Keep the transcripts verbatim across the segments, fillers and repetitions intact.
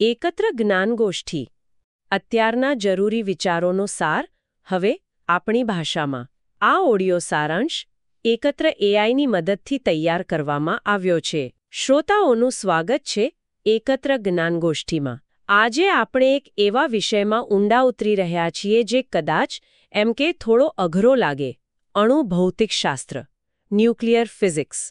એકત્ર જ્ઞાનગોષ્ઠી અત્યારના જરૂરી વિચારોનો સાર હવે આપણી ભાષામાં આ ઓડિયો સારાંશ એકત્ર એઆઈની મદદથી તૈયાર કરવામાં આવ્યો છે. શ્રોતાઓનું સ્વાગત છે એકત્ર જ્ઞાનગોષ્ઠીમાં. આજે આપણે એક એવા વિષયમાં ઊંડા ઉતરી રહ્યા છીએ જે કદાચ એમ કે થોડો અઘરો લાગે, અણુ ભૌતિકશાસ્ત્ર, ન્યુક્લિયર ફિઝિક્સ.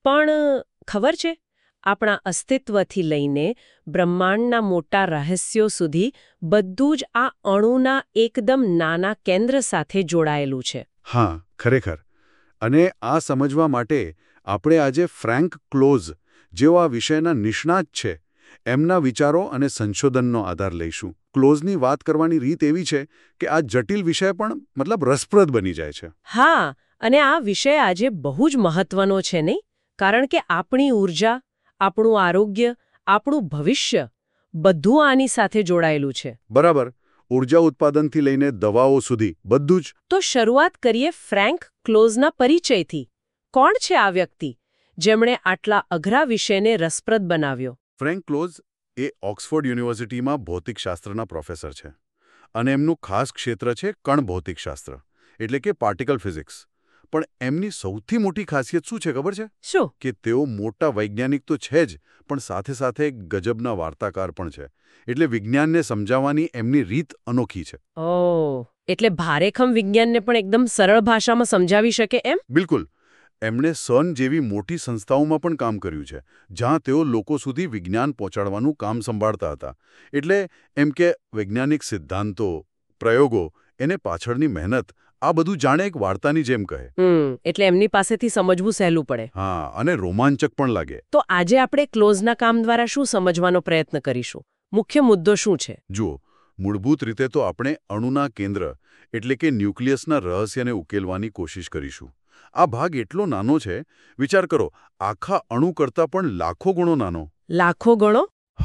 પણ ખબર છે, આપણા અસ્તિત્વથી લઈને બ્રહ્માંડના મોટા રહસ્યો સુધી બધું જ આ અણુના એકદમ નાના કેન્દ્ર સાથે જોડાયેલું છે. હા, ખરેખર. અને આ સમજવા માટે આપણે આજે ફ્રેન્ક ક્લોઝ જેવા વિષયના નિષ્ણાત છે એમના વિચારો અને સંશોધનનો આધાર લઈશું. ક્લોઝની વાત કરવાની રીત એવી છે કે આ જટિલ વિષય પણ મતલબ રસપ્રદ બની જાય છે. હા, અને આ વિષય આજે બહુ જ મહત્વનો છે નહીં? કારણ કે આપણી ઊર્જા, આપણું આરોગ્ય, આપણું ભવિષ્ય બધું આની સાથે જોડાયેલું છે. બરાબર. ઊર્જા ઉત્પાદનથી લઈને દવાઓ સુધી બધું જ. તો શરૂઆત કરીએ ફ્રેન્ક ક્લોઝના પરિચયથી. કોણ છે આ વ્યક્તિ જેમણે આટલા અઘરા વિષયને રસપ્રદ બનાવ્યો? ફ્રેન્ક ક્લોઝ એ ઓક્સફોર્ડ યુનિવર્સિટીમાં ભૌતિકશાસ્ત્રના પ્રોફેસર છે અને એમનું ખાસ ક્ષેત્ર છે કણ ભૌતિકશાસ્ત્ર, એટલે કે પાર્ટિકલ ફિઝિક્સ. પણ એમની સૌથી મોટી ખાસિયત શું છે ખબર છે? શું? કે તેઓ મોટા વૈજ્ઞાનિક તો છે જ, પણ સાથે સાથે ગજબના વાર્તાકાર પણ છે. એટલે વિજ્ઞાનને સમજાવવાની એમની રીત અનોખી છે. ઓહ, એટલે ભારેખમ વિજ્ઞાનને પણ એકદમ સરળ ભાષામાં સમજાવી શકે એમ? બિલકુલ. એમણે સન જેવી મોટી સંસ્થાઓમાં પણ કામ કર્યું છે, જ્યાં તેઓ લોકો સુધી વિજ્ઞાન પહોંચાડવાનું કામ સંભાળતા હતા. એટલે એમ કે વૈજ્ઞાનિક સિદ્ધાંતો, પ્રયોગો, એને પાછળની મહેનત, આ બધું જાણે એક વાર્તાની જેમ કહે. હમ એટલે એમની પાસેથી સમજવું સહેલું પડે. હા, અને રોમાંચક પણ લાગે. તો આજે આપણે ક્લોઝના કામ દ્વારા શું સમજવાનો પ્રયત્ન કરીશું? મુખ્ય મુદ્દો શું છે? જુઓ, મૂળભૂત રીતે તો આપણે અણુના કેન્દ્ર એટલે કે ન્યુક્લિયસના રહસ્યને ઉકેલવાની કોશિશ કરીશું. આ ભાગ એટલો નાનો છે, વિચાર કરો, આખા અણુ કરતાં પણ લાખો ગણો નાનો. લાખો ગણો?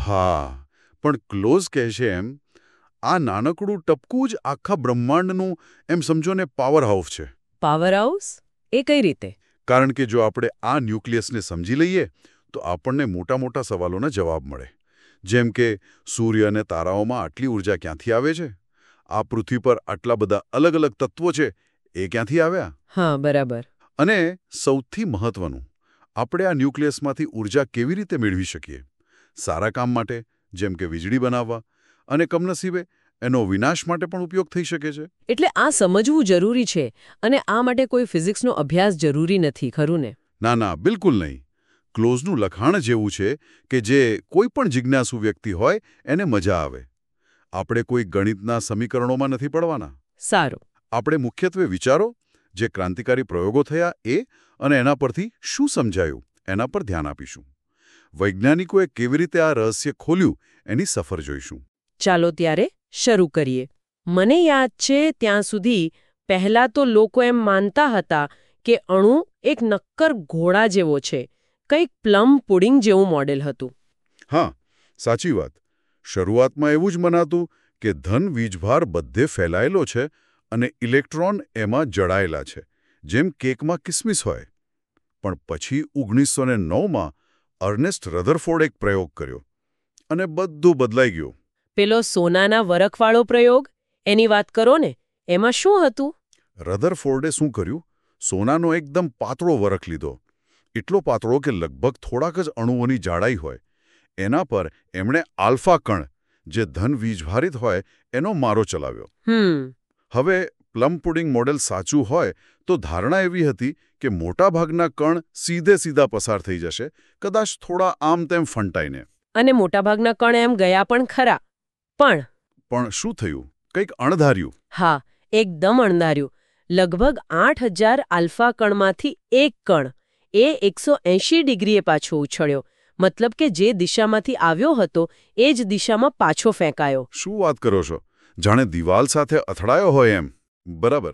હા, પણ ક્લોઝ કહેશે એમ આ નાનકડું ટપકું જ આખા બ્રહ્માંડનું એમ સમજો ને પાવર હાઉસ છે. Power house? એ કઈ રીતે? કારણ કે જો આપણે આ ન્યુક્લિયસને સમજી લઈએ તો આપણને મોટા મોટા સવાલોના જવાબ મળે. જેમ કે સૂર્ય અને તારાઓમાં આટલી ઊર્જા ક્યાંથી આવે છે? આ પૃથ્વી પર આટલા બધા અલગ અલગ તત્વો છે, એ ક્યાંથી આવ્યા? હા, બરાબર. અને સૌથી મહત્વનું, આપણે આ ન્યુક્લિયસમાંથી ઊર્જા કેવી રીતે મેળવી શકીએ? સારા કામ માટે, જેમ કે વીજળી બનાવવા, અને કમનસીબે એનો વિનાશ માટે પણ ઉપયોગ થઈ શકે છે. એટલે આ સમજવું જરૂરી છે, અને આ માટે કોઈ ફિઝિક્સનો અભ્યાસ જરૂરી નથી, ખરું ને? ના ના, બિલકુલ નહીં. ક્લોઝનું લખાણ જ એવું છે કે જે કોઈ પણ જિજ્ઞાસુ વ્યક્તિ હોય એને મજા આવે. આપણે કોઈ ગણિતના સમીકરણોમાં નથી પડવાના. સારું. આપણે મુખ્યત્વે વિચારો, જે ક્રાંતિકારી પ્રયોગો થયા એ અને એના પરથી શું સમજાયું એના પર ધ્યાન આપીશું. વૈજ્ઞાનિકોએ કેવી રીતે આ રહસ્ય ખોલ્યું એની સફર જોઈશું. ચાલો ત્યારે શરૂ કરીએ. મને યાદ છે ત્યાં સુધી પહેલાં તો લોકો એમ માનતા હતા કે અણુ એક નક્કર ઘોડા જેવો છે, કંઈક પ્લમ પુડિંગ જેવું મોડેલ હતું. હા, સાચી વાત. શરૂઆતમાં એવું જ મનાતું કે ધન વીજભાર બધે ફેલાયેલો છે અને ઇલેક્ટ્રોન એમાં જડાયેલા છે, જેમ કેકમાં કિસમિસ હોય. પણ પછી ઓગણીસો ને નવમાં અર્નેસ્ટ રધરફોર્ડે એક પ્રયોગ કર્યો અને બધું બદલાઈ ગયું. પેલો સોનાના વરખવાળો પ્રયોગ, એની વાત કરો ને. એમાં શું હતું? રધરફોર્ડે શું કર્યું? સોનાનો એકદમ પાતળો વરખ લીધો, એટલો પાતળો કે લગભગ થોડાક જ અણુઓની જાડાઈ હોય. એના પર એમણે આલ્ફા કણ, જે ધન વીજભારિત હોય, એનો મારો ચલાવ્યો. હમ હવે પ્લમ પુડિંગ મોડેલ સાચું હોય તો ધારણા એવી હતી કે મોટાભાગના કણ સીધે સીધા પસાર થઈ જશે, કદાચ થોડા આમ તેમ ફંટાઈને. અને મોટાભાગના કણ એમ ગયા પણ ખરા. પણ પણ શું થયું? કંઈક અણધાર્યું. હા, એકદમ અણધાર્યું. લગભગ આઠ હજાર આલ્ફા કણમાંથી એક કણ એ એકસો એંશી ડિગ્રીએ પાછો ઉછળ્યો. મતલબ કે જે દિશામાંથી આવ્યો હતો એ જ દિશામાં પાછો ફેંકાયો. શું વાત કરો છો? જાણે દિવાલ સાથે અથડાયો હોય એમ. બરાબર.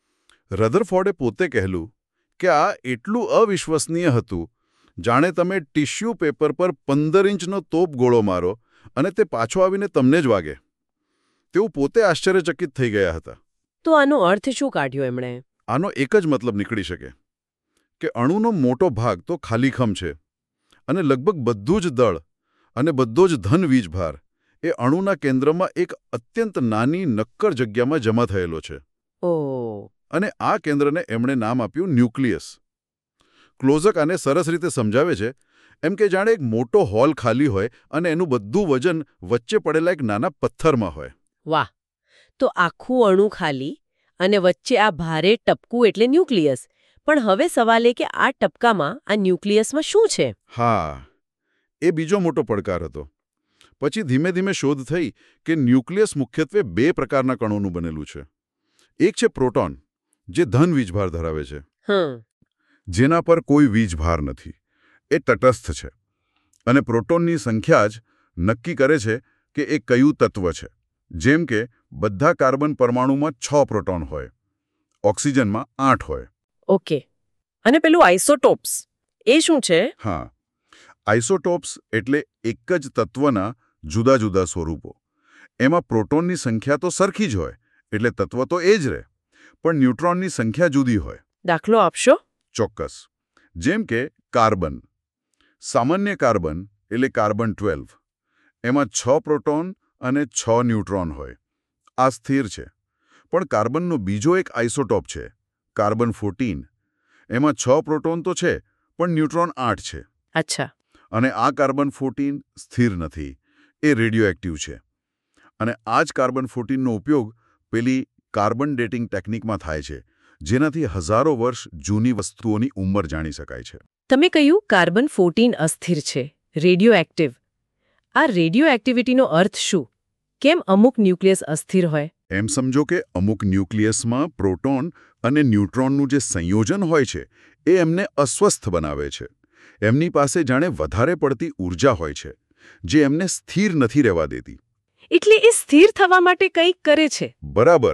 રધરફોર્ડે પોતે કહેલું કે આ એટલું અવિશ્વસનીય હતું, જાણે તમે ટિશ્યુ પેપર પર પંદર ઇંચનો તોપ ગોળો મારો અને તે પાછો આવીને તમને જ વાગે. તેઓ પોતે આશ્ચર્યચકિત થઈ ગયા હતા. તો આનો અર્થ શું કાઢ્યો એમણે? આનો એક જ મતલબ નીકળી શકે કે અણુનો મોટો ભાગ તો ખાલીખમ છે અને લગભગ બધું જ દળ અને બધો જ ધન વીજભાર એ અણુના કેન્દ્રમાં એક અત્યંત નાની નક્કર જગ્યામાં જમા થયેલો છે. ઓ અને આ કેન્દ્રને એમણે નામ આપ્યું ન્યુક્લિયસ. ક્લોઝક આને સરસ રીતે સમજાવે છે, એમ કે જાણે એક મોટો હોલ ખાલી હોય અને એનું બધું વજન વચ્ચે પડેલા એક નાના પથ્થરમાં હોય. વાહ! તો આખું અણુ ખાલી અને વચ્ચે આ ભારે ટપકું એટલે ન્યુક્લિયસ. પણ હવે સવાલ એ કે આ ટપકામાં આ ન્યુક્લિયસમાં શું છે? હા, એ બીજો મોટો પડકાર હતો. પછી ધીમે ધીમે શોધ થઈ કે ન્યુક્લિયસ મુખ્યત્વે બે પ્રકારના કણોનું બનેલું છે. એક છે પ્રોટોન, જે ધન વીજભાર ધરાવે છે, હમ જેના પર કોઈ વીજભાર નથી, એ તટસ્થ છે. અને પ્રોટોનની સંખ્યા જ નક્કી કરે છે કે એ કયું તત્વ છે. જેમ કે બધા કાર્બન પરમાણુમાં છ પ્રોટોન હોય, ઓક્સિજનમાં આઠ હોય. ઓકે. અને પેલું આઇસોટોપ્સ એ શું છે? હા, આઇસોટોપ્સ એટલે એક જ તત્વના જુદા જુદા સ્વરૂપો. એમાં પ્રોટોનની સંખ્યા તો સરખી જ હોય, એટલે તત્વ તો એ જ રહે, પણ ન્યુટ્રોનની સંખ્યા જુદી હોય. દાખલો આપશો? ચોક્કસ. જેમ કે કાર્બન. સામાન્ય કાર્બન એટલે કાર્બન બાર. એમાં છ પ્રોટોન અને છ ન્યુટ્રોન હોય. આ સ્થિર છે. પણ કાર્બનનો બીજો એક આઇસોટોપ છે, કાર્બન ચૌદ. એમાં છ પ્રોટોન તો છે, પણ ન્યુટ્રોન આઠ છે. અચ્છા. અને આ કાર્બન ચૌદ સ્થિર નથી, એ રેડિયોએક્ટિવ છે. અને આ જ કાર્બન ચૌદનો ઉપયોગ પેલી કાર્બન ડેટિંગ ટેકનિકમાં થાય છે, જેનાથી હજારો વર્ષ જૂની વસ્તુઓની ઉંમર જાણી શકાય છે. તમે કહ્યું કાર્બન ચૌદ અસ્થિર છે, રેડિયોએક્ટિવ. આ રેડિયોએક્ટિવિટીનો અર્થ શું? કેમ અમુક ન્યુક્લિયસ અસ્થિર હોય? એમ સમજો કે અમુક ન્યુક્લિયસમાં પ્રોટોન અને ન્યુટ્રોનનું જે સંયોજન હોય છે, એ એમને અસ્વસ્થ બનાવે છે. એમની પાસે જાણે વધારે પડતી ઊર્જા હોય છે, જે એમને સ્થિર નથી રહેવા દેતી. એટલે એ સ્થિર થવા માટે કંઈક કરે છે. બરાબર.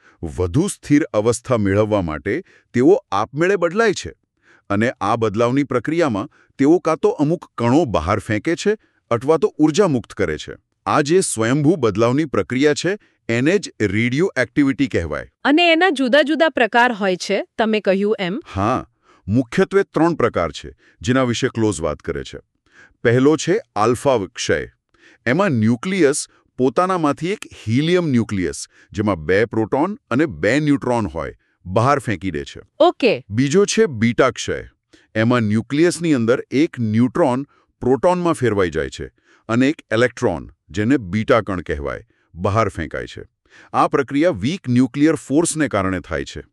વધુ સ્થિર અવસ્થા મેળવવા માટે તેઓ આપમેળે બદલાય છે. અને આ બદલાવની પ્રક્રિયામાં તેઓ કાં તો અમુક કણો બહાર ફેંકે છે અથવા તો ઊર્જા મુક્ત કરે છે. આ જે સ્વયંભૂ બદલાવની પ્રક્રિયા છે, એને જ રેડિયોએક્ટિવિટી કહેવાય. અને એના જુદા જુદા પ્રકાર હોય છે, તમે કહ્યું એમ. હા, મુખ્યત્વે ત્રણ પ્રકાર છે, જેના વિશે ક્લોઝ વાત કરે છે. પહેલો છે આલ્ફા વિક્ષય. એમાં ન્યુક્લિયસ પોતાનામાંથી એક હિલિયમ ન્યુક્લિયસ, જેમાં બે પ્રોટોન અને બે ન્યુટ્રોન હોય, બહાર ફેંકી દે છે. ઓકે. બીજો છે બીટા ક્ષય. એમાં ન્યુક્લિયસની અંદર એક ન્યુટ્રોન પ્રોટોનમાં ફેરવાઈ જાય છે અને એક ઇલેક્ટ્રોન, જેને બીટા કણ કહેવાય, બહાર ફેંકાય છે. આ પ્રક્રિયા વીક ન્યુક્લિયર ફોર્સને કારણે થાય છે.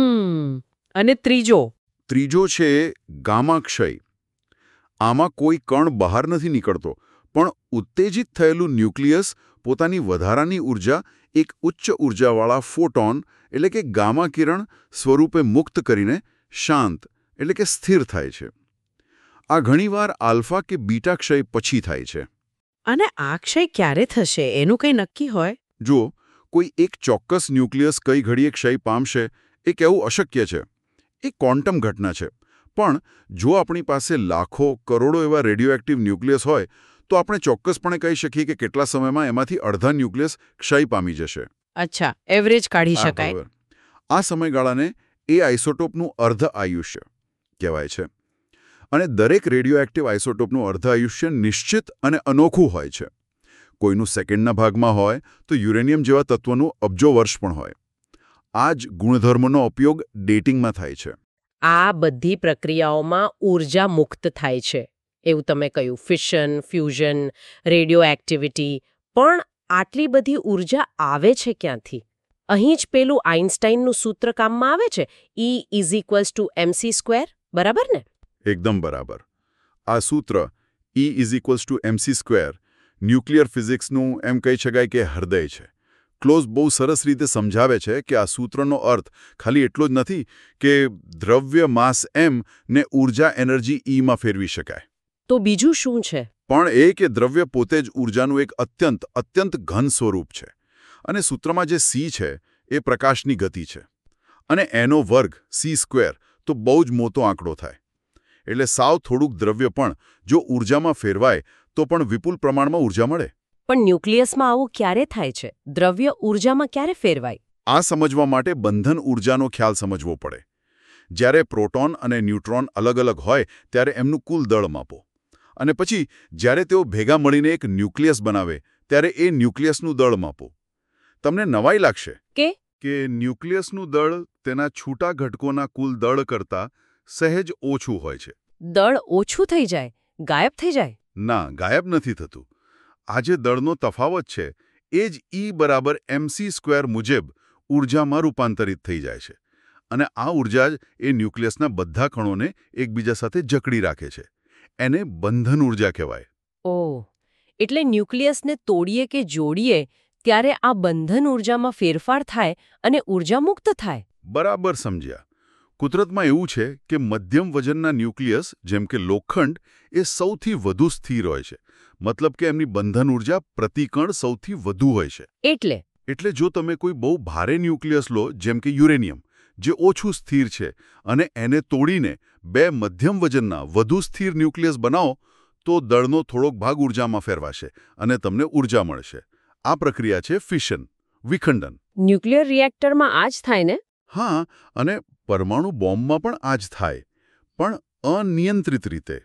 હમ અને ત્રીજો? ત્રીજો છે ગામા ક્ષય. આમાં કોઈ કણ બહાર નથી નીકળતો, પણ ઉત્તેજિત થયેલું ન્યુક્લિયસ પોતાની વધારાની ઊર્જા એક ઉચ્ચ ઊર્જાવાળા ફોટોન એટલે કે ગામા કિરણ સ્વરૂપે મુક્ત કરીને શાંત એટલે કે સ્થિર થાય છે. આ ઘણીવાર આલ્ફા કે બીટા ક્ષય પછી થાય છે. અને આ ક્ષય ક્યારે થશે એનું કંઈ નક્કી હોય? જો કોઈ એક ચોક્કસ ન્યુક્લિયસ કઈ ઘડીએ ક્ષય પામશે, એ કહેવું અશક્ય છે. એ ક્વોન્ટમ ઘટના છે. પણ જો આપણી પાસે લાખો કરોડો એવા રેડિયોએક્ટિવ ન્યુક્લિયસ હોય, તો આપણે ચોક્કસપણે કહી શકીએ કે કેટલા સમયમાં એમાંથી અડધા ન્યુક્લિયસ ક્ષય પામી જશે. અચ્છા, એવરેજ કાઢી શકાય. આ સમયગાળાને એ આઇસોટોપનું અર્ધ આયુષ્ય કહેવાય છે. અને દરેક રેડિયોએક્ટિવ આઇસોટોપનું અર્ધ આયુષ્ય નિશ્ચિત અને અનોખું હોય છે. કોઈનું સેકન્ડના ભાગમાં હોય તો યુરેનિયમ જેવા તત્વનું અબજો વર્ષ પણ હોય. આ જ ગુણધર્મનો ઉપયોગ ડેટિંગમાં થાય છે. આ બધી પ્રક્રિયાઓમાં ઊર્જા મુક્ત થાય છે, એવું તમે કહ્યું. Fission, fusion, radioactivity. પણ આટલી બધી ઊર્જા આવે છે ક્યાંથી? અહીં જ પેલું આઇન્સ્ટાઈનનું સૂત્ર કામમાં આવે છે, E is equals to M C square, બરાબર ને? એકદમ બરાબર. આ સૂત્ર E is equals to M C square nuclear ફિઝિક્સનું એમ કહી શકાય કે હૃદય છે. ક્લોઝ બહુ સરસ રીતે સમજાવે છે કે આ સૂત્રનો અર્થ ખાલી એટલો જ નથી કે દ્રવ્ય માસ એમ ને ઊર્જા એનર્જી ઈમાં ફેરવી શકાય. તો બીજું શું છે? પણ એ કે દ્રવ્ય પોતે જ ઊર્જાનું એક અત્યંત અત્યંત ઘન સ્વરૂપ છે. અને સૂત્રમાં જે સી છે એ પ્રકાશની ગતિ છે. અને એનો વર્ગ સી સ્ક્વેર તો બહુ જ મોટો આંકડો થાય. એટલે સાવ થોડુંક દ્રવ્ય પણ જો ઊર્જામાં ફેરવાય તો પણ વિપુલ પ્રમાણમાં ઊર્જા મળે. પણ ન્યુક્લિયસમાં આવું ક્યારે થાય છે? દ્રવ્ય ઊર્જામાં ક્યારે ફેરવાય? આ સમજવા માટે બંધન ઊર્જાનો ખ્યાલ સમજવો પડે. જ્યારે પ્રોટોન અને ન્યુટ્રોન અલગ અલગ હોય ત્યારે એમનું કુલ દળ માપો. અને પછી જ્યારે તેઓ ભેગા મળીને એક ન્યુક્લિયસ બનાવે, ત્યારે એ ન્યુક્લિયસનું દળ માપો. તમને નવાઈ લાગશે કે કે ન્યુક્લિયસનું દળ તેના છૂટા ઘટકોના કુલ દળ કરતાં સહેજ ઓછું હોય છે. દળ ઓછું થઈ જાય, ગાયબ થઈ જાય? ના, ગાયબ નથી થતું. આ જે દળનો તફાવત છે એ જ ઈ બરાબર એમસી સ્ક્વેર મુજબ ઊર્જામાં રૂપાંતરિત થઈ જાય છે. અને આ ઊર્જા જ એ ન્યુક્લિયસના બધા કણોને એકબીજા સાથે જકડી રાખે છે. એને બંધન ઊર્જા કહેવાય. ઓહ, એટલે ન્યુક્લિયસને તોડીએ કે જોડીએ ત્યારે આ બંધન ઊર્જામાં ફેરફાર થાય અને ઊર્જા મુક્ત થાય. બરાબર સમજ્યા. કુદરતમાં એવું છે કે મધ્યમ વજનના ન્યુક્લિયસ જેમ કે લોખંડ એ સૌથી વધુ સ્થિર હોય છે. મતલબ કે એમની બંધન ઊર્જા પ્રતિકણ સૌથી વધુ હોય છે. એટલે એટલે જો તમે કોઈ બહુ ભારે ન્યુક્લિયસ લો જેમ કે યુરેનિયમ, જે ઓછું સ્થિર છે, અને એને તોડીને બે મધ્યમ વજનના વધુ સ્થિર ન્યુક્લિયસ બનાવો તો દળનો થોડોક ભાગ ઊર્જામાં ફેરવાશે અને તમને ઊર્જા મળશે. આ પ્રક્રિયા છે ફિશન, વિખંડન. ન્યુક્લિયર રિએક્ટરમાં આ જ થાય ને? હા, અને પરમાણુ બોમ્બમાં પણ આ જ થાય, પણ અનિયંત્રિત રીતે.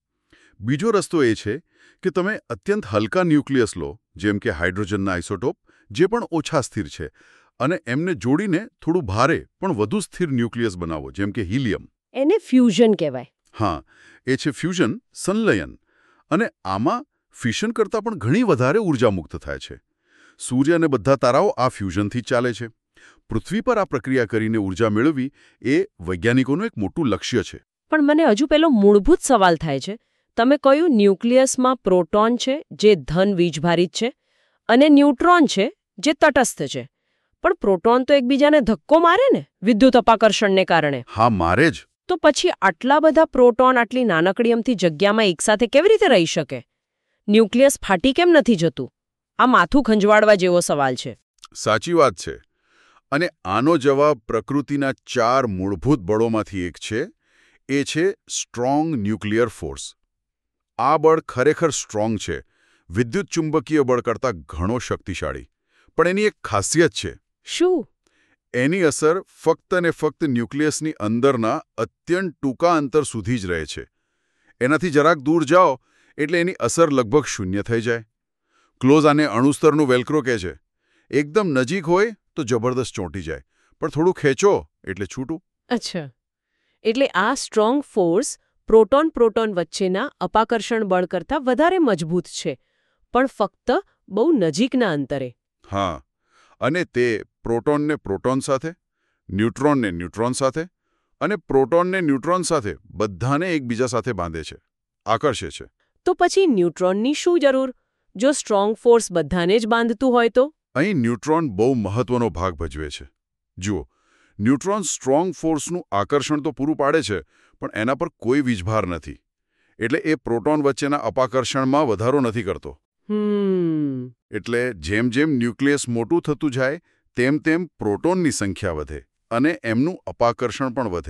બીજો રસ્તો એ છે કે તમે અત્યંત હલકા ન્યુક્લિયસ લો જેમ કે હાઇડ્રોજનના આઇસોટોપ, જે પણ ઓછા સ્થિર છે, અને એમને જોડીને થોડું ભારે પણ વધુ સ્થિર ન્યુક્લિયસ બનાવો જેમ કે હિલિયમ. એને ફ્યુઝન કહેવાય. હા, એ છે ફ્યુઝન, સંલયન. અને આમાં ફિશન કરતાં પણ ઘણી વધારે ઊર્જા મુક્ત થાય છે. સૂર્ય અને બધા તારાઓ આ ફ્યુઝનથી ચાલે છે. પૃથ્વી પર આ પ્રક્રિયા કરીને ઊર્જા મેળવવી એ વૈજ્ઞાનિકોનું એક મોટું લક્ષ્ય છે. પણ મને હજુ પેલો મૂળભૂત સવાલ થાય છે. તમે કહ્યું ન્યુક્લિયસમાં પ્રોટોન છે જે ધન વીજભારિત છે અને ન્યુટ્રોન છે જે તટસ્થ છે. પણ પ્રોટોન તો એકબીજાને ધક્કો મારે ને વિદ્યુત અપાકર્ષણને કારણે. હા, મારે જ. તો પછી આટલા બધા પ્રોટોન આટલી નાનકડી અમથી જગ્યામાં એકસાથે કેવી રીતે રહી શકે? ન્યુક્લિયસ ફાટી કેમ નથી જતું? આ માથું ખંજવાળવા જેવો સવાલ છે. સાચી વાત છે. અને આનો જવાબ પ્રકૃતિના ચાર મૂળભૂત બળોમાંથી એક છે. એ છે સ્ટ્રોંગ ન્યુક્લિયર ફોર્સ. આ બળ ખરેખર સ્ટ્રોંગ છે, વિદ્યુત ચુંબકીય બળ કરતાં ઘણો શક્તિશાળી. પણ એની એક ખાસિયત છે. શું? એની અસર ફક્ત ને ફક્ત ન્યુક્લિયસની અંદરના અત્યંત ટૂંકા અંતર સુધી જ રહે છે. એનાથી જરાક દૂર જાઓ એટલે એની અસર લગભગ શૂન્ય થઈ જાય. ક્લોઝ આને અણુસ્તરનું વેલ્ક્રો કહે છે. એકદમ નજીક હોય તો જબરદસ્ત ચોંટી જાય, પણ થોડું ખેંચો એટલે છૂટું. અચ્છા, એટલે આ સ્ટ્રોંગ ફોર્સ પ્રોટોન પ્રોટોન વચ્ચેના અપાકર્ષણ બળ કરતાં વધારે મજબૂત છે, પણ ફક્ત બહુ નજીકના અંતરે. હા, અને તે પ્રોટોનને પ્રોટોન સાથે, ન્યુટ્રોનને ન્યુટ્રોન સાથે અને પ્રોટોનને ન્યુટ્રોન સાથે બધાને એકબીજા સાથે બાંધે છે, આકર્ષે છે. તો પછી ન્યુટ્રોનની શું જરૂર? જો સ્ટ્રોંગ ફોર્સ બધાને જ બાંધતું હોય તો? અહીં ન્યુટ્રોન બહુ મહત્વનો ભાગ ભજવે છે. જુઓ, ન્યુટ્રોન સ્ટ્રોંગ ફોર્સનું આકર્ષણ તો પૂરું પાડે છે, પણ એના પર કોઈ વીજભાર નથી. એટલે એ પ્રોટોન વચ્ચેના અપાકર્ષણમાં વધારો નથી કરતો. હમ એટલે જેમ જેમ ન્યુક્લિયસ મોટું થતું જાય તેમ તેમ પ્રોટોનની સંખ્યા વધે અને એમનું અપાકર્ષણ પણ વધે.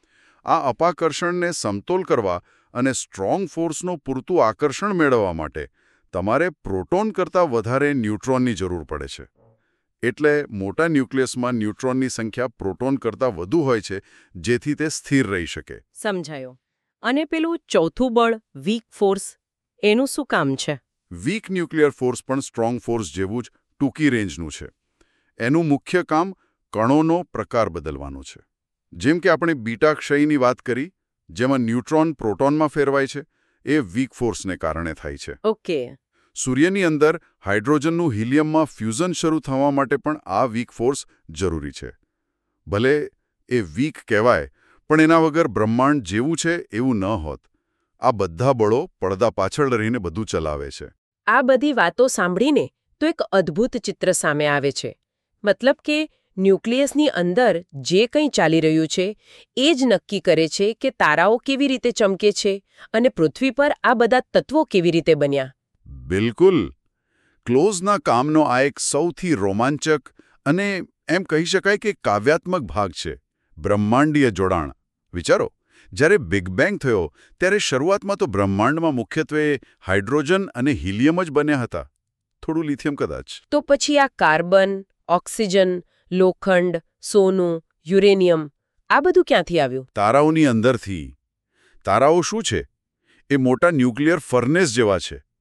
આ અપાકર્ષણને સમતોલ કરવા અને સ્ટ્રોંગ ફોર્સનું પૂરતું આકર્ષણ મેળવવા માટે તમારે પ્રોટોન કરતાં વધારે ન્યુટ્રોનની જરૂર પડે છે. એટલે મોટા ન્યુક્લિયસમાં ન્યુટ્રોનની સંખ્યા પ્રોટોન કરતાં વધુ હોય છે, જેથી તે સ્થિર રહી શકે. સમજાયો. અને પેલું ચોથું બળ, વીક ફોર્સ, એનું શું કામ છે? વીક ન્યુક્લિયર ફોર્સ પણ સ્ટ્રોંગ ફોર્સ જેવું જ ટૂંકી રેન્જનું છે. એનું મુખ્ય કામ કણોનો પ્રકાર બદલવાનું છે. જેમ કે આપણે બીટા ક્ષયની વાત કરી, જેમાં ન્યુટ્રોન પ્રોટોનમાં ફેરવાય છે, એ વીક ફોર્સને કારણે થાય છે. ઓકે. સૂર્યની અંદર હાઇડ્રોજનનું હિલિયમમાં ફ્યુઝન શરૂ થવા માટે પણ આ વીક ફોર્સ જરૂરી છે. ભલે એ વીક કહેવાય, પણ એના વગર બ્રહ્માંડ જેવું છે એવું ન હોત. આ બધા બળો પડદા પાછળ રહીને બધું ચલાવે છે. આ બધી વાતો સાંભળીને તો એક અદ્ભુત ચિત્ર સામે આવે છે. મતલબ કે ન્યુક્લિયસની અંદર જે કંઈ ચાલી રહ્યું છે એ જ નક્કી કરે છે કે તારાઓ કેવી રીતે ચમકે છે અને પૃથ્વી પર આ બધા તત્વો કેવી રીતે બન્યા. બિલકુલ. ક્લોઝના કામનો આ એક સૌથી રોમાંચક અને એમ કહી શકાય કે કાવ્યાત્મક ભાગ છે, બ્રહ્માંડીય જોડાણ. વિચારો, જ્યારે બિગ બેંગ થયો ત્યારે શરૂઆતમાં તો બ્રહ્માંડમાં મુખ્યત્વે હાઇડ્રોજન અને હિલિયમ જ બન્યા હતા, થોડું લિથિયમ કદાચ. તો પછી આ કાર્બન, ઓક્સિજન, લોખંડ, સોનું, યુરેનિયમ આ બધું ક્યાંથી આવ્યું? તારાઓની અંદરથી. તારાઓ શું છે? એ મોટા ન્યુક્લિયર ફર્નેસ જેવા છે.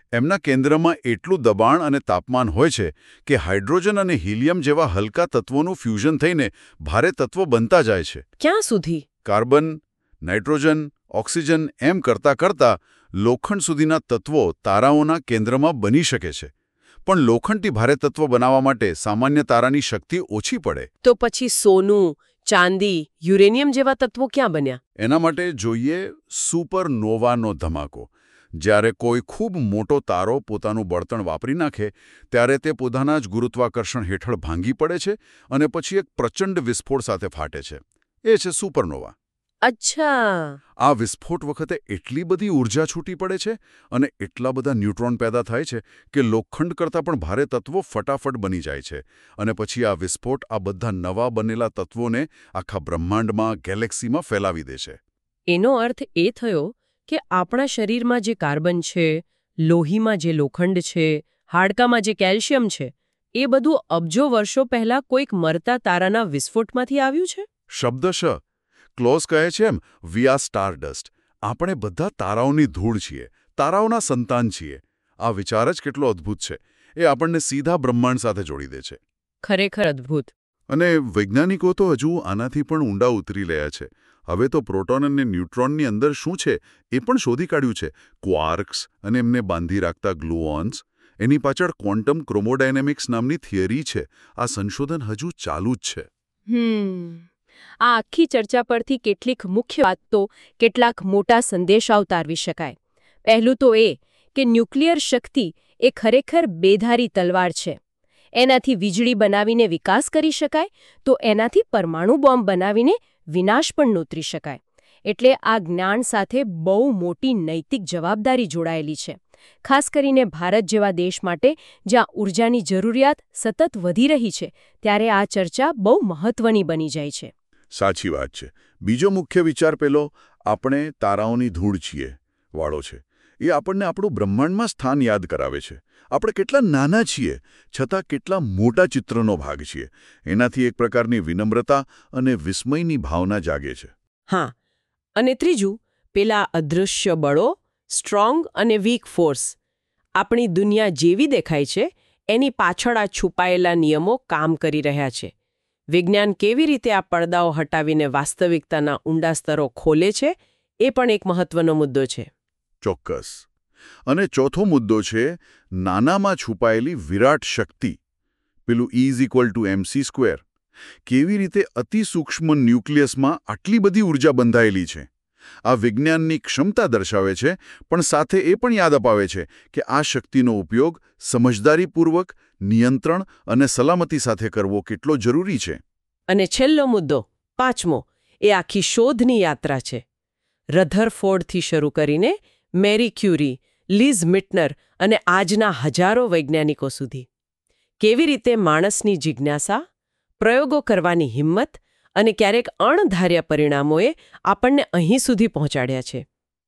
એમના કેન્દ્રમાં એટલું દબાણ અને તાપમાન હોય છે કે હાઇડ્રોજન અને હિલિયમ જેવા હલકા તત્વોનું ફ્યુઝન થઈને ભારે તત્વો બનતા જાય છે. ક્યાં સુધી? કાર્બન, નાઇટ્રોજન, ઓક્સિજન એમ કરતાં કરતાં લોખંડ સુધીના તત્વો તારાઓના કેન્દ્રમાં બની શકે છે. પણ લોખંડથી ભારે તત્વો બનાવવા માટે સામાન્ય તારાની શક્તિ ઓછી પડે. તો પછી સોનું, ચાંદી, યુરેનિયમ જેવા તત્વો ક્યાં બન્યા? એના માટે જોઈએ સુપરનોવાનો ધમાકો. જ્યારે કોઈ ખૂબ મોટો તારો પોતાનું બળતણ વાપરી નાખે ત્યારે તે પોતાના જ ગુરુત્વાકર્ષણ હેઠળ ભાંગી પડે છે અને પછી એક પ્રચંડ વિસ્ફોટ સાથે ફાટે છે. એ છે સુપરનોવા. અચ્છા. આ વિસ્ફોટ વખતે એટલી બધી ઊર્જા છૂટી પડે છે અને એટલા બધા ન્યુટ્રોન પેદા થાય છે કે લોખંડ કરતાં પણ ભારે તત્વો ફટાફટ બની જાય છે. અને પછી આ વિસ્ફોટ આ બધા નવા બનેલા તત્વોને આખા બ્રહ્માંડમાં, ગેલેક્સીમાં ફેલાવી દે છે. એનો અર્થ એ થયો કે આપણા શરીરમાં જે કાર્બન છે, લોહીમાં જે લોખંડ છે, હાડકામાં જે કેલ્શિયમ છે, એ બધું અબજો વર્ષો પહેલા કોઈક મરતા તારાના વિસ્ફોટમાંથી આવ્યું છે? શબ્દશ ક્લોઝ કહે છે એમ, વી આર સ્ટારડસ્ટ. આપણે બધા તારાઓની ધૂળ છીએ, તારાઓના સંતાન છીએ. આ વિચાર જ કેટલો અદ્ભુત છે. એ આપણને સીધા બ્રહ્માંડ સાથે જોડી દે છે. ખરેખર અદ્ભુત. અને વૈજ્ઞાનિકો તો હજુ આનાથી પણ ઊંડા ઉતરી રહ્યા છે. હવે તો પ્રોટોન અને ન્યુટ્રોનની અંદર શું છે એ પણ શોધી કાઢ્યું છે. ક્વાર્ક્સ અને એમને બાંધી રાખતા ગ્લુઓન્સ. એની પાછળ ક્વોન્ટમ ક્રોમોડાયનેમિક્સ નામની થિયરી છે. આ સંશોધન હજુ ચાલુ જ છે. હમ આ આખી ચર્ચા પરથી કેટલીક મુખ્ય વાતો, કેટલાક મોટા સંદેશા ઉતારવી શકાય. પહેલું તો એ કે ન્યુક્લિયર શક્તિ એ ખરેખર બેધારી તલવાર છે. એનાથી વીજળી બનાવીને વિકાસ કરી શકાય તો એનાથી પરમાણુ બોમ્બ બનાવીને વિનાશ પણ નોતરી શકાય. એટલે આ જ્ઞાન સાથે બહુ મોટી નૈતિક જવાબદારી જોડાયેલી છે. ખાસ કરીને ભારત જેવા દેશ માટે જ્યાં ઊર્જાની જરૂરિયાત સતત વધી રહી છે, ત્યારે આ ચર્ચા બહુ મહત્વની બની જાય છે. સાચી વાત છે. બીજો મુખ્ય વિચાર પેલો આપણે તારાઓની ધૂળ છીએ વાળો છે. એ આપણને આપણું બ્રહ્માંડમાં સ્થાન યાદ કરાવે છે. આપણે કેટલા નાના છીએ છતાં કેટલા મોટા ચિત્રનો ભાગ છીએ. એનાથી એક પ્રકારની વિનમ્રતા અને વિસ્મયની ભાવના જાગે છે. હા, અને ત્રીજું, પેલા અદૃશ્ય બળો, સ્ટ્રોંગ અને વીક ફોર્સ. આપણી દુનિયા જેવી દેખાય છે એની પાછળ આ છુપાયેલા નિયમો કામ કરી રહ્યા છે. વિજ્ઞાન કેવી રીતે આ પડદાઓ હટાવીને વાસ્તવિકતાના ઊંડા સ્તરો ખોલે છે એ પણ એક મહત્વનો મુદ્દો છે. ચોક્કસ. અને ચોથો મુદ્દો છે નાનામાં છુપાયેલી વિરાટ શક્તિ. પેલું E is equal to M C square. કેવી રીતે અતિસૂક્ષ્મ ન્યુક્લિયસમાં આટલી બધી ઊર્જા બંધાયેલી છે. આ વિજ્ઞાનની ક્ષમતા દર્શાવે છે, પણ સાથે એ પણ યાદ અપાવે છે કે આ શક્તિનો ઉપયોગ સમજદારીપૂર્વક, નિયંત્રણ અને સલામતી સાથે કરવો કેટલો જરૂરી છે. અને છેલ્લો મુદ્દો, પાંચમો, એ આખી શોધની યાત્રા છે. રધરફોર્ડથી શરૂ કરીને મેરી ક્યુરી, લીઝ મિટનર અને આજના હજારો વૈજ્ઞાનિકો સુધી. કેવી રીતે માણસની જિજ્ઞાસા, પ્રયોગો કરવાની હિંમત અને ક્યારેક અણધાર્યા પરિણામોએ આપણને અહીં સુધી પહોંચાડ્યા છે.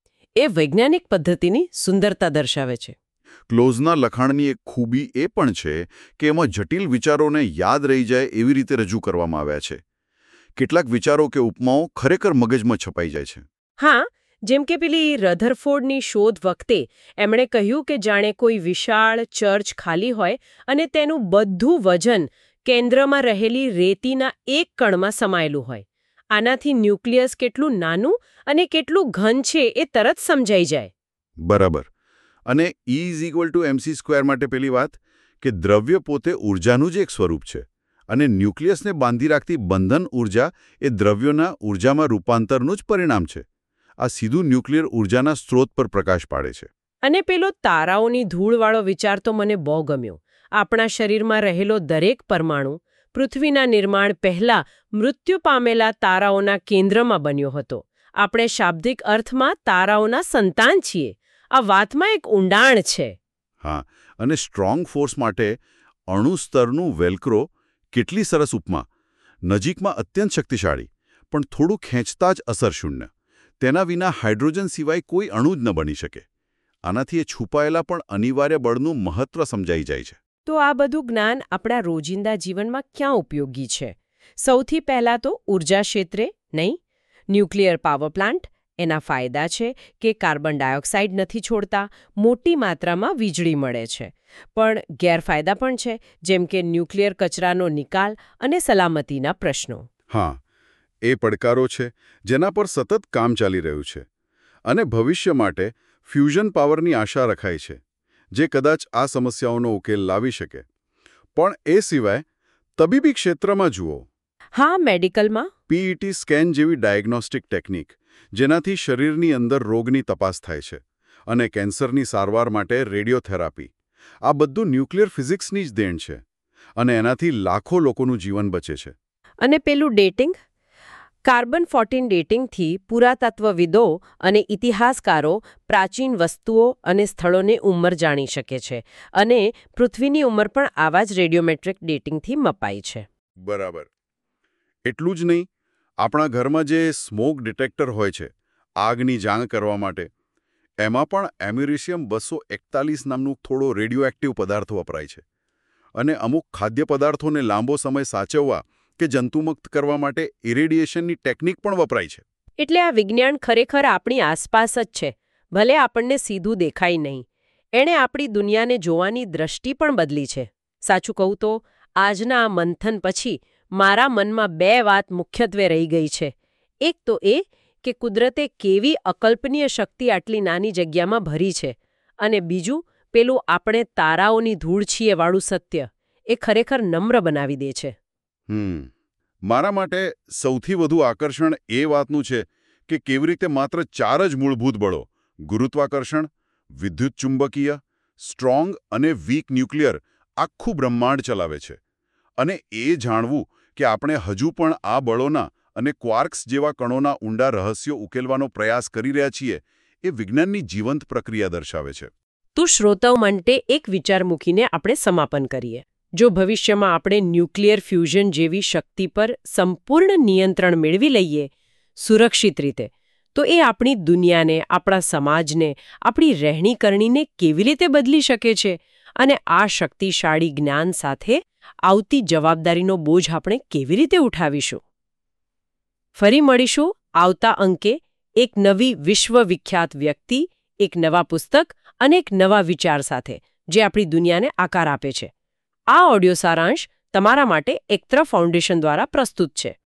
એ વૈજ્ઞાનિક પદ્ધતિની સુંદરતા દર્શાવે છે. ક્લોઝના લખાણની એક ખૂબી એ પણ છે કે એમાં જટિલ વિચારોને યાદ રહી જાય એવી રીતે રજૂ કરવામાં આવ્યા છે. કેટલાક વિચારો કે ઉપમાઓ ખરેખર મગજમાં છપાઈ જાય છે. હા, જેમ કે પેલી રધરફોર્ડની શોધ વખતે એમણે કહ્યું કે જાણે કોઈ વિશાળ ચર્ચ ખાલી હોય અને તેનું બધું વજન કેન્દ્રમાં રહેલી રેતીના એક કણમાં સમાયેલું હોય. આનાથી ન્યુક્લિયસ કેટલું નાનું અને કેટલું ઘન છે એ તરત સમજાઈ જાય. બરાબર. અને E is equal to M C square માટે પેલી વાત કે દ્રવ્ય પોતે ઊર્જાનું જ એક સ્વરૂપ છે અને ન્યુક્લિયસને બાંધી રાખતી બંધન ઊર્જા એ દ્રવ્યોના ઊર્જામાં રૂપાંતરનું જ પરિણામ છે. આ સીધું ન્યુક્લિયર ઊર્જાના સ્ત્રોત પર પ્રકાશ પાડે છે. અને પેલો તારાઓની ધૂળવાળો વિચાર તો મને બહુ ગમ્યો. આપણા શરીરમાં રહેલો દરેક પરમાણુ પૃથ્વીના નિર્માણ પહેલા મૃત્યુ પામેલા તારાઓના કેન્દ્રમાં બન્યો હતો. આપણે શાબ્દિક અર્થમાં તારાઓના સંતાન છીએ. આ વાતમાં એક ઊંડાણ છે. હા, અને સ્ટ્રોંગ ફોર્સ માટે અણુ સ્તરનું વેલ્ક્રો કેટલી સરસ ઉપમા. નજીકમાં અત્યંત શક્તિશાળી, પણ થોડું ખેંચતા જ અસરશૂન્ય. તેના વિના હાઇડ્રોજન સિવાય કોઈ અણુ જ ન બની શકે. આનાથી એ છુપાયેલા પણ અનિવાર્ય બળનું મહત્વ સમજાઈ જાય છે. તો આ બધું જ્ઞાન આપણા રોજિંદા જીવનમાં ક્યાં ઉપયોગી છે? સૌથી પહેલાં તો ઊર્જા ક્ષેત્રે, નહીં? ન્યુક્લિયર પાવર પ્લાન્ટ, એના ફાયદા છે કે કાર્બન ડાયોક્સાઇડ નથી છોડતા, મોટી માત્રામાં વીજળી મળે છે. પણ ગેરફાયદા પણ છે, જેમ કે ન્યુક્લિયર કચરાનો નિકાલ અને સલામતીના પ્રશ્નો. હા, એ પડકારો છે જેના પર સતત કામ ચાલી રહ્યું છે. અને ભવિષ્ય માટે ફ્યુઝન પાવરની આશા રખાય છે, જે કદાચ આ સમસ્યાઓનો ઉકેલ લાવી શકે. પણ એ સિવાય તબીબી ક્ષેત્રમાં જુઓ. હા, મેડિકલમાં પીઈટી સ્કેન જેવી ડાયગ્નોસ્ટિક ટેકનિક, જેનાથી શરીરની અંદર રોગની તપાસ થાય છે, અને કેન્સરની સારવાર માટે રેડિયોથેરાપી. આ બધું ન્યુક્લિયર ફિઝિક્સની જ દેણ છે, અને એનાથી લાખો લોકોનું જીવન બચે છે. અને પેલું ડેટિંગ? કાર્બન ફોર્ટીન ડેટિંગથી પુરાતત્વવિદો અને ઇતિહાસકારો પ્રાચીન વસ્તુઓ અને સ્થળોની ઉંમર જાણી શકે છે, અને પૃથ્વીની ઉંમર પણ આવા જ રેડિયોમેટ્રિક ડેટિંગથી મપાઈ છે. બરાબર. એટલું જ નહીં, આપણા ઘરમાં જે સ્મોક ડિટેક્ટર હોય છે, આગની જાણ કરવા માટે, એમાં પણ એમ્યુરેશિયમ બસો એકતાલીસ નામનું થોડો રેડિયોએક્ટિવ પદાર્થ વપરાય છે. અને અમુક ખાદ્ય પદાર્થોને લાંબો સમય સાચવવા કે જંતુમુક્ત કરવા માટે ઇરેડિયેશનની ટેકનિક પણ વપરાય છે. એટલે આ વિજ્ઞાન ખરેખર આપણી આસપાસ જ છે, ભલે આપણને સીધું દેખાય નહીં. એણે આપણી દુનિયાને જોવાની દ્રષ્ટિ પણ બદલી છે. સાચું કહું તો આજના આ મંથન પછી મારા મનમાં બે વાત મુખ્યત્વે રહી ગઈ છે. એક તો એ કે કુદરતે કેવી અકલ્પનીય શક્તિ આટલી નાની જગ્યામાં ભરી છે, અને બીજું પેલું આપણે તારાઓની ધૂળ છીએ વાળું સત્ય. એ ખરેખર નમ્ર બનાવી દે છે. હમ મારા માટે સૌથી વધુ આકર્ષણ એ વાતનું છે કે કેવી રીતે માત્ર ચાર જ મૂળભૂત બળો — ગુરુત્વાકર્ષણ, વિદ્યુત ચુંબકીય, સ્ટ્રોંગ અને વીક ન્યુક્લિયર — આખું બ્રહ્માંડ ચલાવે છે. અને એ જાણવું કે આપણે હજુ પણ આ બળોના અને ક્વાર્ક્સ જેવા કણોના ઊંડા રહસ્યો ઉકેલવાનો પ્રયાસ કરી રહ્યા છીએ, એ વિજ્ઞાનની જીવંત પ્રક્રિયા દર્શાવે છે. તો શ્રોતાઓ માટે એક વિચાર મૂકીને આપણે સમાપન કરીએ. જો ભવિષ્યમાં આપણે ન્યુક્લિયર ફ્યુઝન જેવી શક્તિ પર સંપૂર્ણ નિયંત્રણ મેળવી લઈએ, સુરક્ષિત રીતે, તો એ આપણી દુનિયાને, આપણા સમાજને, આપણી રહેણીકરણીને કેવી રીતે બદલી શકે છે, અને આ શક્તિશાળી જ્ઞાન સાથે આવતી જવાબદારીનો બોજ આપણે કેવી રીતે ઉઠાવીશું? ફરી મળીશું આવતા અંકે એક નવી વિશ્વવિખ્યાત વ્યક્તિ, એક નવા પુસ્તક અને એક નવા વિચાર સાથે, જે આપણી દુનિયાને આકાર આપે છે. આ ઓડિયો સારાંશ તમારા માટે એક્ટ્રા ફાઉન્ડેશન દ્વારા પ્રસ્તુત છે.